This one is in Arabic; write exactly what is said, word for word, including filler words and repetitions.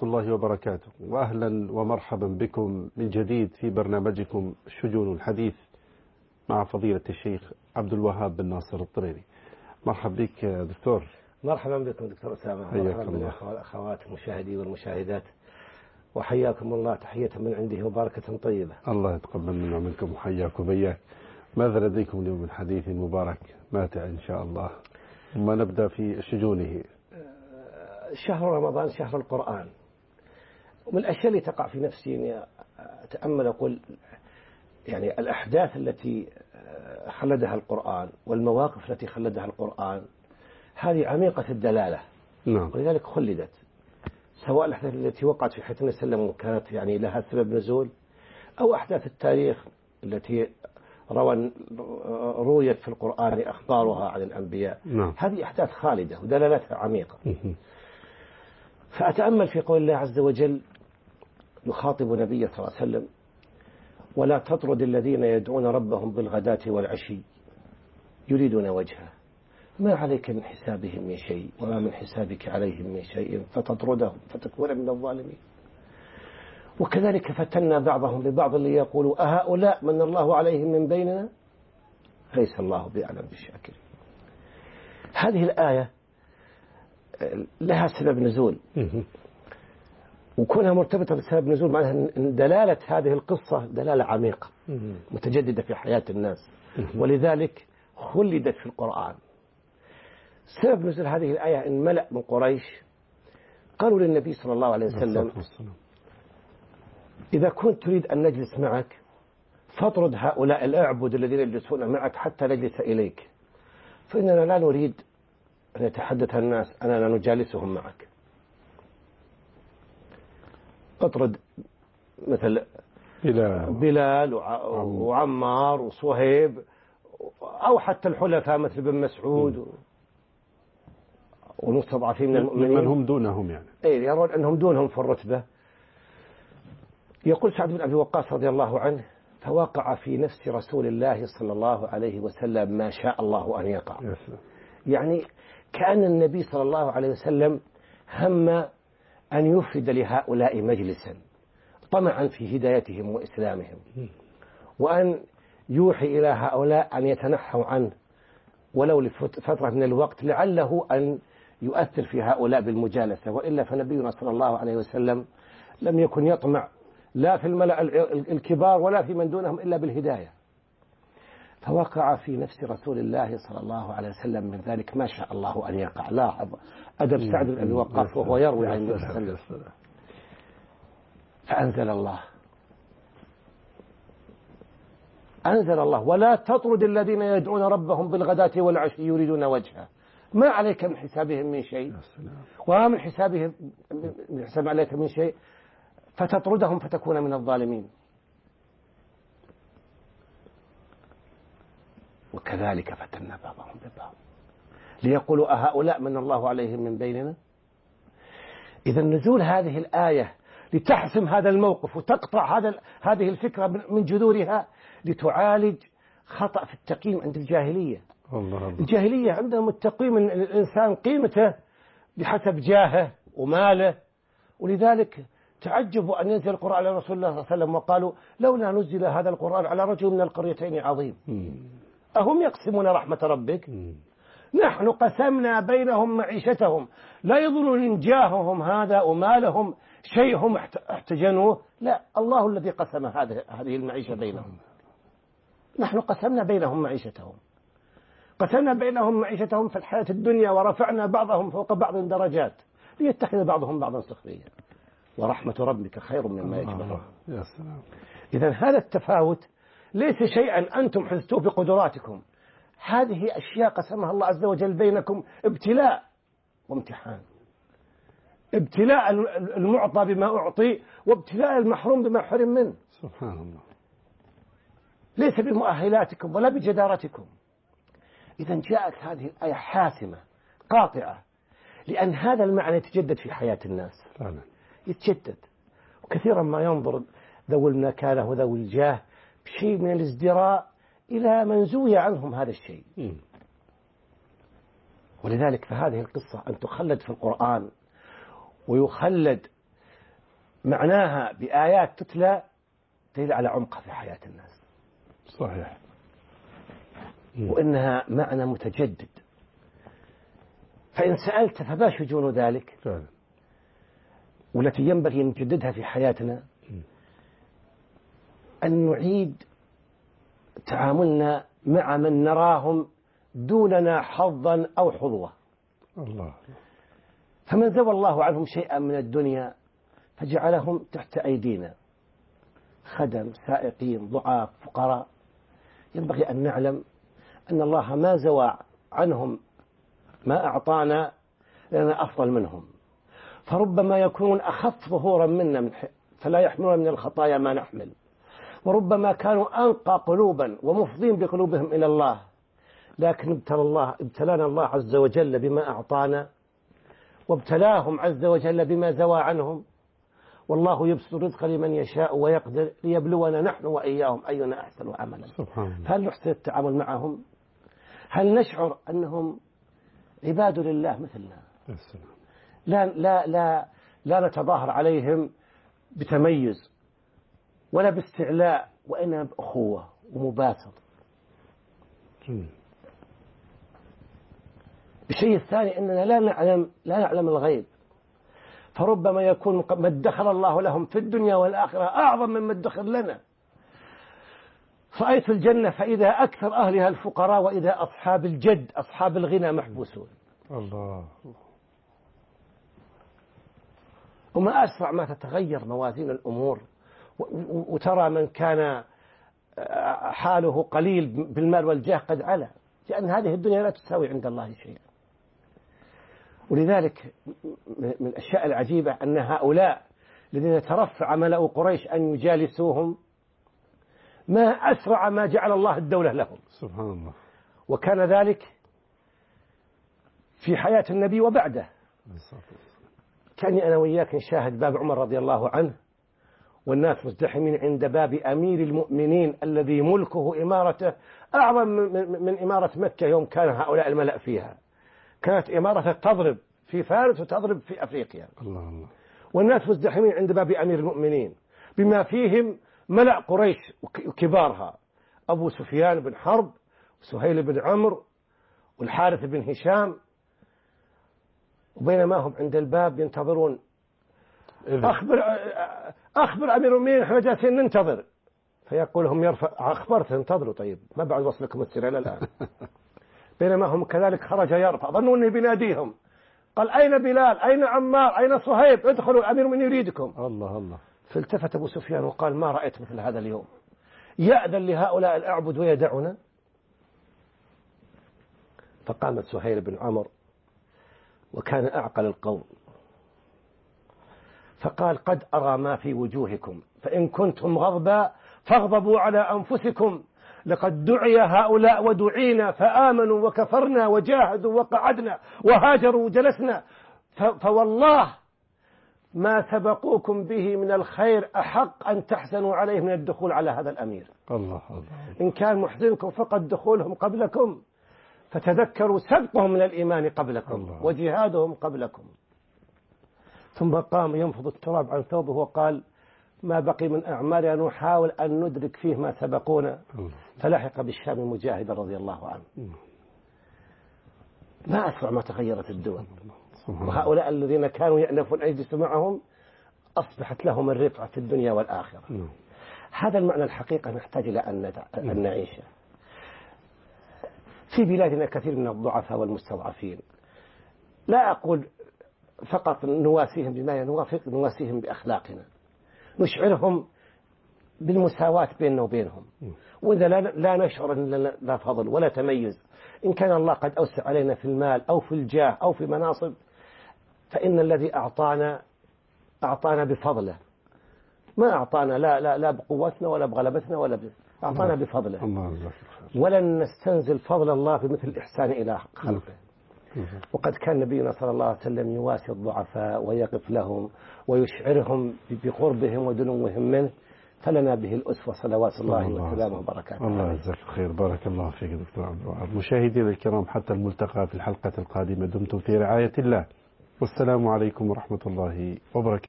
الله وبركاته، وأهلا ومرحبا بكم من جديد في برنامجكم شجون الحديث مع فضيلة الشيخ عبد الوهاب بن ناصر الطريري. مرحبا بك دكتور. مرحبا بكم دكتور أسامة. مرحبا بالأخوة والأخوات المشاهدين والمشاهدات، وحياكم الله تحية من عنده وبركة طيبة. الله يتقبل منا ومنكم وحياكم وإياك. ماذا لديكم اليوم من حديث مبارك ماتع إن شاء الله، ثم نبدأ في شجونه. شهر رمضان شهر القرآن، ومن الأشياء اللي تقع في نفسي أني أتأمل أقول يعني الأحداث التي خلدها القرآن والمواقف التي خلدها القرآن هذه عميقة الدلالة. نعم. ولذلك خلدت، سواء الأحداث التي وقعت في حياتنا سلم كانت يعني لها سبب نزول، أو أحداث التاريخ التي روى رويت في القرآن أخبارها عن الأنبياء. نعم. هذه أحداث خالدة ودلالتها عميقة. فأتأمل في قول الله عز وجل يخاطب نبيه صلى الله عليه وسلم: ولا تطرد الذين يدعون ربهم بالغداة والعشي يريدون وجهه ما عليك من حسابهم من شيء وما من حسابك عليهم من شيء فتطردهم فتكون من الظالمين. وكذلك فتنا بعضهم ببعض ليقولوا أهؤلاء من الله عليهم من بيننا ليس الله بأعلم بالشاكرين. هذه الآية لها سبب نزول، وكونها مرتبطة بسبب نزول معناها أن دلالة هذه القصة دلالة عميقة متجددة في حياة الناس، ولذلك خلدت في القرآن. سبب نزول هذه الآية أن ملأ من قريش قالوا للنبي صلى الله عليه وسلم: إذا كنت تريد أن نجلس معك فاطرد هؤلاء الأعبد الذين يجلسون معك حتى نجلس إليك، فإننا لا نريد أن يتحدث الناس أننا نجالسهم معك. اطرد مثل بلال وعمار وصهيب، أو حتى الحلفاء مثل بن مسعود والمستضعفين من المؤمنين من هم دونهم، يعني إيه يرون أنهم دونهم في الرتبة. يقول سعد بن أبي وقاص رضي الله عنه: فوقع في نفس رسول الله صلى الله عليه وسلم ما شاء الله أن يقع. يعني كأن النبي صلى الله عليه وسلم هم أن يفرد لهؤلاء مجلسا طمعا في هدايتهم وإسلامهم، وأن يوحي إلى هؤلاء أن يتنحوا عنه ولو لفترة من الوقت لعله أن يؤثر في هؤلاء بالمجالسة، وإلا فنبينا صلى الله عليه وسلم لم يكن يطمع لا في الملأ الكبار ولا في من دونهم إلا بالهداية. فوقع في نفس رسول الله صلى الله عليه وسلم من ذلك ما شاء الله أن يقع. لاحظ أدب سعد بن أبي وقاص وهو يروي عن النبي صلى الله عليه وسلم. فأنزل الله أنزل الله ولا تطرد الذين يدعون ربهم بالغداة والعشي يريدون وجهه ما عليك من حسابهم من شيء وما من حسابهم من حساب عليك من شيء فتطردهم فتكون من الظالمين. وكذلك فتنا بعضهم ببعض ليقولوا أهؤلاء من الله عليهم من بيننا. إذا نزول هذه الآية لتحسم هذا الموقف وتقطع هذا هذه الفكرة من جذورها، لتعالج خطأ في التقييم عند الجاهلية. الله الله. الجاهلية عندهم التقييم الإنسان قيمته بحسب جاهه وماله، ولذلك تعجبوا أن ينزل القرآن على رسول الله صلى الله عليه وسلم وقالوا لولا نزل هذا القرآن على رجل من القريتين عظيم. أهم يقسمون رحمة ربك؟ نحن قسمنا بينهم معيشتهم، لا يظنون إن جاههم هذا ومالهم شيء هم احتجنوه، لا، الله الذي قسم هذه هذه المعيشة بينهم. نحن قسمنا بينهم معيشتهم قسمنا بينهم معيشتهم في الحياة الدنيا ورفعنا بعضهم فوق بعض درجات ليتخذ بعضهم بعضا سخريا ورحمة ربك خير مما يجمعون. يا سلام. إذا هذا التفاوت ليس شيئا أنتم حزتوه بقدراتكم، هذه أشياء قسمها الله عز وجل بينكم ابتلاء وامتحان. ابتلاء المعطى بما أعطي وابتلاء المحروم بما حرم منه. سبحان الله. ليس بمؤهلاتكم ولا بجدارتكم. إذا جاءت هذه الآية حاسمة قاطعة، لأن هذا المعنى يتجدد في حياة الناس فعلا. يتجدد، وكثيرا ما ينظر ذوي المكانة وذوي الجاه بشيء من الازدراء إلى من زوي عنهم هذا الشيء. م. ولذلك فهذه القصة أن تخلد في القرآن ويخلد معناها بآيات تتلى دليل على عمقها في حياة الناس. صحيح. وإنها معنى متجدد. فإن سألت فما شجون ذلك فعلا. والتي ينبغي أن نجددها في حياتنا أن نعيد تعاملنا مع من نراهم دوننا حظا أو حظوة. الله. فمن زوى الله عنهم شيئا من الدنيا فجعلهم تحت أيدينا، خدم، سائقين، ضعاف، فقراء. ينبغي أن نعلم أن الله ما زوى عنهم ما أعطانا لنا أفضل منهم، فربما يكون أخف ظهورا منا فلا يحملون من الخطايا ما نحمل، وربما كانوا أنقى قلوبا ومفضين بقلوبهم إلى الله، لكن ابتلى الله ابتلانا الله عز وجل بما أعطانا، وابتلاهم عز وجل بما زوى عنهم. والله يبسط الرزق لمن يشاء ويقدر ليبلونا نحن وإياهم أينا أحسن عملا. فهل نحسن التعامل معهم؟ هل نشعر أنهم عباد لله مثلنا؟ لا لا لا لا نتظاهر عليهم بتميز ولا باستعلاء، وإنما بأخوة ومباسط. الشيء الثاني أننا لا نعلم لا نعلم الغيب، فربما يكون ما ادخر الله لهم في الدنيا والآخرة أعظم مما ادخر لنا. رأيت الجنة فإذا أكثر أهلها الفقراء وإذا أصحاب الجد أصحاب الغنى محبوسون. الله. وما أسرع ما تتغير موازين الأمور، وترى من كان حاله قليل بالمال والجاه قد علا، لأن هذه الدنيا لا تساوي عند الله شيئا. ولذلك من الأشياء العجيبة أن هؤلاء الذين ترفع ملأ قريش أن يجالسوهم ما أسرع ما جعل الله الدولة لهم. سبحان الله. وكان ذلك في حياة النبي وبعده. كاني أنا وإياك نشاهد باب عمر رضي الله عنه والناس مزدحمين عند باب أمير المؤمنين الذي ملكه إمارته أعظم من إمارة مكة يوم كان هؤلاء الملأ فيها. كانت إمارة تضرب في فارس وتضرب في أفريقيا. الله الله. والناس مزدحمين عند باب أمير المؤمنين بما فيهم ملأ قريش وكبارها، أبو سفيان بن حرب وسهيل بن عمرو والحارث بن هشام. وبينما هم عند الباب ينتظرون أخبر أخبر أمير المؤمنين احنا جالسين ننتظر، فيقول لهم يرفع أخبرت انتظروا طيب ما بعد وصلكم السر إلى الآن. بينما هم كذلك خرج يرفع ظنوا أنه بيناديهم، قال أين بلال أين عمار أين صهيب ادخلوا أمير من يريدكم. الله الله. فالتفت أبو سفيان وقال ما رأيت مثل هذا اليوم، يأذن لهؤلاء الأعبد ويدعنا. فقامت سهيل بن عمرو وكان أعقل القوم فقال قد أرى ما في وجوهكم فإن كنتم غضبا فاغضبوا على أنفسكم، لقد دعي هؤلاء ودعينا فآمنوا وكفرنا وجاهدوا وقعدنا وهاجروا وجلسنا، فوالله ما سبقوكم به من الخير أحق أن تحزنوا عليه من الدخول على هذا الأمير. الله الله. إن كان محزنكم فقد دخولهم قبلكم، فتذكروا سبقهم من الإيمان قبلكم الله. وجهادهم قبلكم. ثم قام ينفض التراب عن ثوبه وقال ما بقي من أعمالنا نحاول أن ندرك فيه ما سبقونا. فلحق بالشام مجاهدا رضي الله عنه. ما أسرع ما تغيرت الدول، وهؤلاء الذين كانوا يأنفون أن يجلسوا معهم أصبحت لهم الرفعة في الدنيا والآخرة. هذا المعنى الحقيقة نحتاج إلى أن نعيشه. في بلادنا كثير من الضعفاء والمستضعفين، لا أقول فقط نواسيهم بما نوافق، نواسيهم بأخلاقنا، نشعرهم بالمساواة بيننا وبينهم، وإذا لا نشعر أن لا فضل ولا تميز، إن كان الله قد أوسع علينا في المال أو في الجاه أو في مناصب، فإن الذي أعطانا أعطانا بفضله، ما أعطانا لا لا لا بقوتنا ولا بغلبتنا ولا ب... أعطانا بفضله، ولن نستنزل فضل الله بمثل الإحسان إلى خلقه. وقد كان نبينا صلى الله عليه وسلم يواسي الضعفاء ويقف لهم ويشعرهم بقربهم ودنوهم منه، فلنا به الأسوة صلوات الله وسلامه وبركاته. الله يجزاك الخير. بارك الله فيك دكتور عبد الوهاب. مشاهدينا الكرام حتى الملتقى في الحلقة القادمة، دمتم في رعاية الله، والسلام عليكم ورحمة الله وبركاته.